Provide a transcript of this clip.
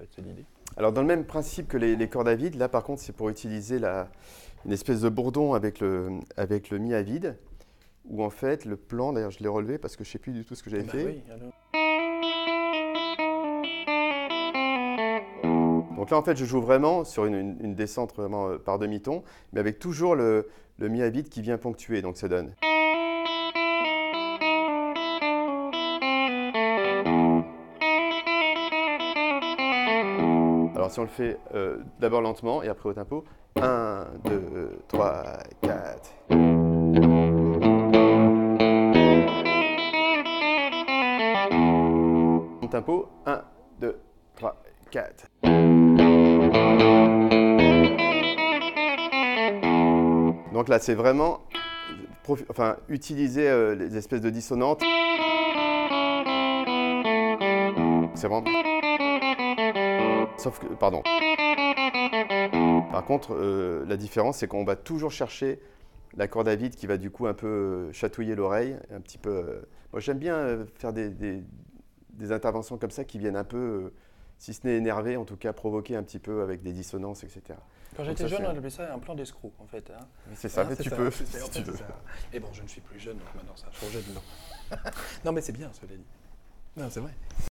fait, c'est l'idée. Alors dans le même principe que les cordes à vide, là par contre c'est pour utiliser une espèce de bourdon avec le mi à vide, où en fait le plan, d'ailleurs je l'ai relevé parce que je ne sais plus du tout ce que j'avais Bah fait. oui, alors. Donc là en fait je joue vraiment sur une descente vraiment par demi-ton, mais avec toujours le mi à vide qui vient ponctuer, donc ça donne. Alors si on le fait d'abord lentement et après au tempo, 1, 2, 3, 4. Mon tempo, 1, 2, 3, 4. Donc là c'est vraiment utiliser les espèces de dissonantes. C'est vraiment... Sauf que, pardon. Par contre, la différence, c'est qu'on va toujours chercher la corde à vide qui va du coup un peu chatouiller l'oreille, un petit peu. Moi, j'aime bien faire des interventions comme ça qui viennent un peu, si ce n'est énerver, en tout cas provoquer un petit peu avec des dissonances, etc. Quand Donc j'étais ça, jeune, on appelait ça un plan d'escroc, en fait. Hein. C'est ça, Hein, mais c'est tu ça, peux. c'est- Si en tu fait, veux. c'est ça. Et bon, je ne suis plus jeune, donc maintenant ça a changé de nom. Non, mais c'est bien, cela dit. Non, c'est vrai.